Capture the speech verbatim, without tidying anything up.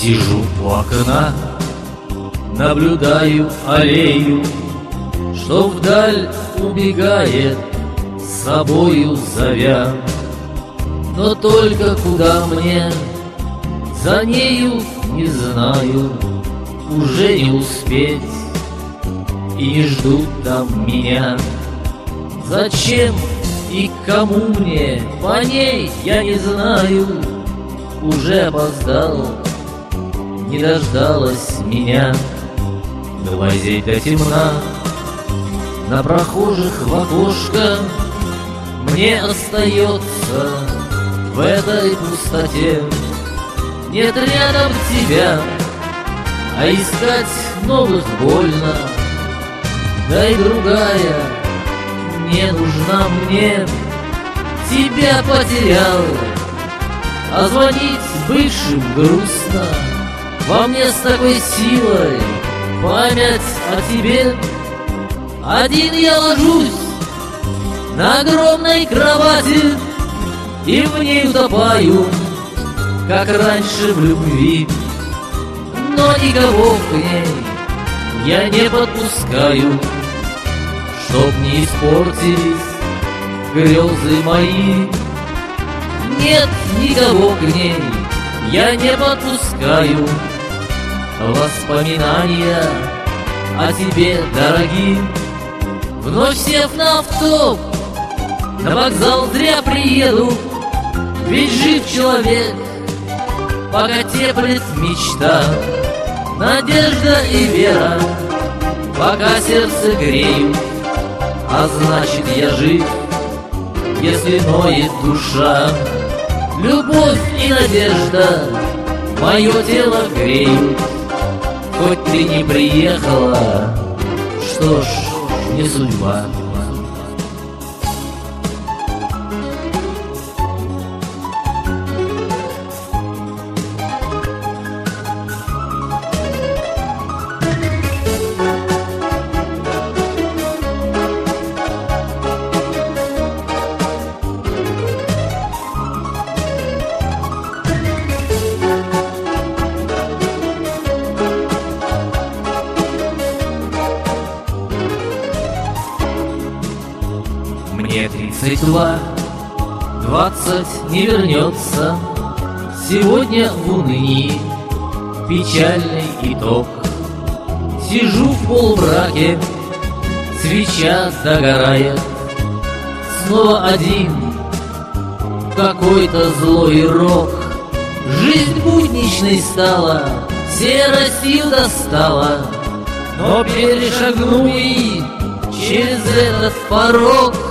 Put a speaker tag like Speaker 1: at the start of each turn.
Speaker 1: Сижу у окна, наблюдаю аллею, что вдаль убегает, с собою зовя. Но только куда мне, за нею не знаю, уже не успеть, и не ждут там меня. Зачем и к кому мне, по ней я не знаю, уже опоздал, не дождалась меня. Глазеть до темна на прохожих в окошко мне остается в этой пустоте. Нет рядом тебя, а искать новых больно. Да и другая не нужна мне. Тебя потерял, а звонить бывшим грустно. Во мне с такой силой память о тебе. Один я ложусь на огромной кровати и в ней утопаю, как раньше в любви. Но никого к ней я не подпускаю, чтоб не испортились грезы мои. Нет никого к ней я не подпускаю, воспоминания о тебе дороги. Вновь сев на автобус, на вокзал зря приеду, ведь жив человек, пока теплит мечта, надежда и вера, пока сердце греют. А значит, я жив, если ноет душа. Любовь и надежда мое тело греют. Хоть ты не приехала, что ж, не судьба. Мне тридцать два, двадцать не вернется. Сегодня в унынии печальный итог. Сижу в полумраке, свеча догорает. Снова один, какой-то злой рок. Жизнь будничной стала, серостью достала. Но перешагну и через этот порог.